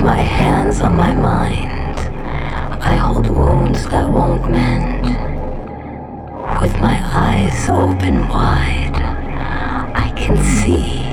my hands on my mind, I hold wounds that won't mend. With my eyes open wide, I can see